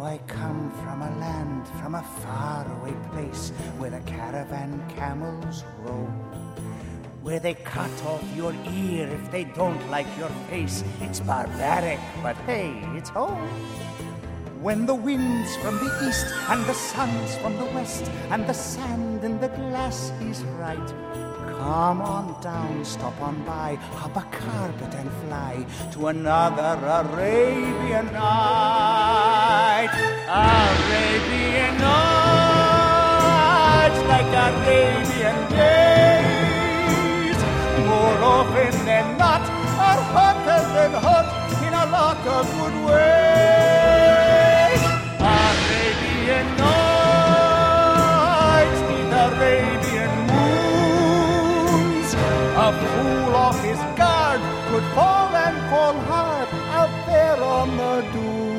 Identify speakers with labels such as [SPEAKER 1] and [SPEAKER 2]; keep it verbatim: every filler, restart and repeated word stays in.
[SPEAKER 1] I come from a land, from a faraway place, where the caravan camels roam, where they cut off your ear if they don't like your face. It's barbaric, but hey, it's home. When the wind's from the east and the sun's from the west, and the sand in the glass is right, come on down, stop on by, hop a carpet and fly to another Arabian night. Arabian nights, like Arabian days, more often than not, are hotter than hot in a lot of good ways. Arabian nights need Arabian moons. A fool off his guard could fall and fall hard out there on the dunes.